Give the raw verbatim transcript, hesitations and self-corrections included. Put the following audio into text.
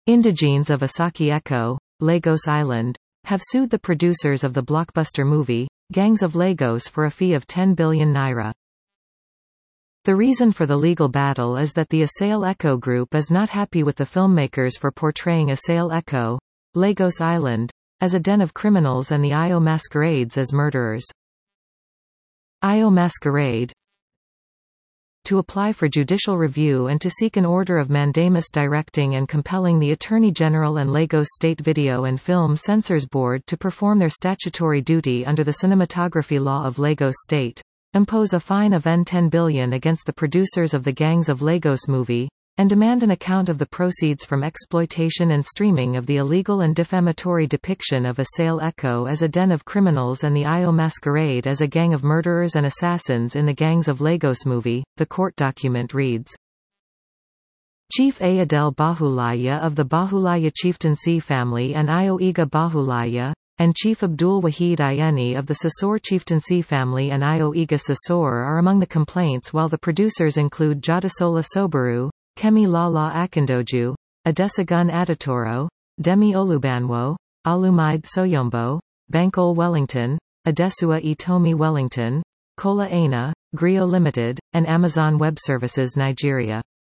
Indigenes of Asaki Echo, Lagos Island, have sued the producers of the blockbuster movie, Gangs of Lagos for a fee of ten billion naira. The reason for the legal battle is that the Asale Echo Group is not happy with the filmmakers for portraying Asale Echo, Lagos Island, as a den of criminals and the I O masquerades as murderers. I O Masquerade to apply for judicial review and to seek an order of mandamus directing and compelling the Attorney General and Lagos State Video and Film Censors Board to perform their statutory duty under the cinematography law of Lagos State, impose a fine of ten billion against the producers of the Gangs of Lagos movie, and demand an account of the proceeds from exploitation and streaming of the illegal and defamatory depiction of Asale Echo as a den of criminals and the I O Masquerade as a gang of murderers and assassins in the Gangs of Lagos movie. The court document reads: Chief Ayodele Bahulaya of the Bahulaya chieftaincy family and Io Iga Bahulaya, and Chief Abdul Wahid Ayeni of the Sasor chieftaincy family and Io Iga Sasor are among the complaints, while the producers include Jadasola Sobaru, Kemi Lala Akindoju, Adesagun Adatoro, Demi Olubanwo, Alumide Soyombo, Bankole Wellington, Adesua Itomi Wellington, Kola Aina, Grio Limited, and Amazon Web Services Nigeria.